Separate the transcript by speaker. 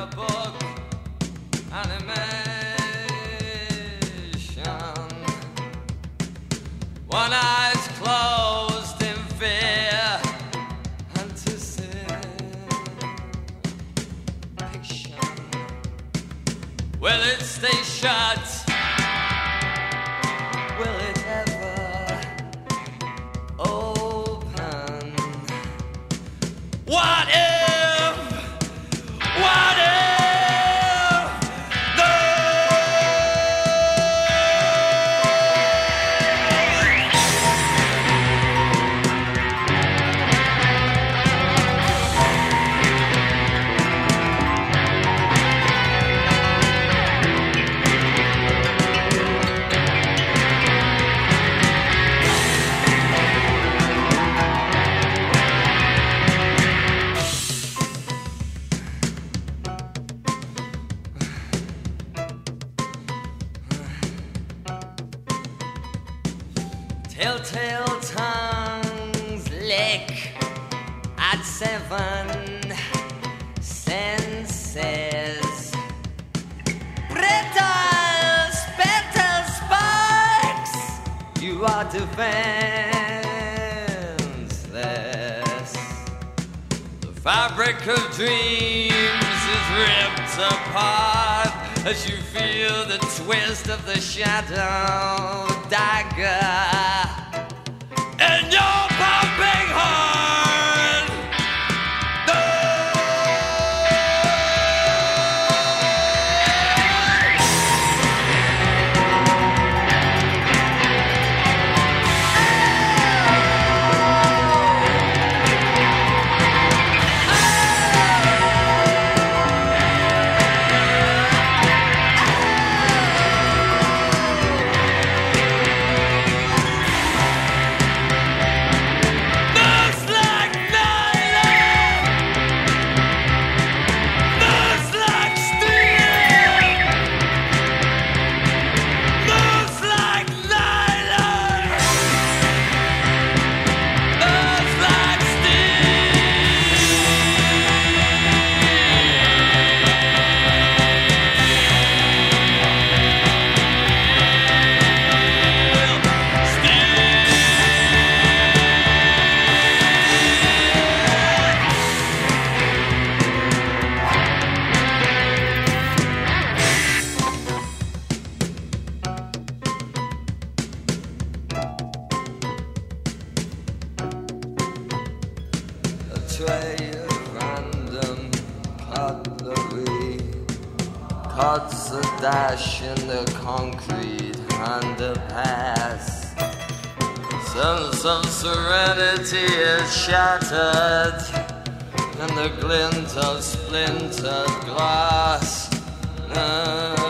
Speaker 1: a book, animation. One eye's closed in fear, anticipation. Will it stay shut? Will it ever open? What if? What if? Telltale tongues lick at 7 senses. Brittle spectral sparks, you are defenseless. The fabric of dreams is ripped apart as you feel the twist of the shadow dagger in your pumping heart. Tray of random cutlery cuts a dash in the concrete underpass. Sense of serenity is shattered in the glint of splintered glass.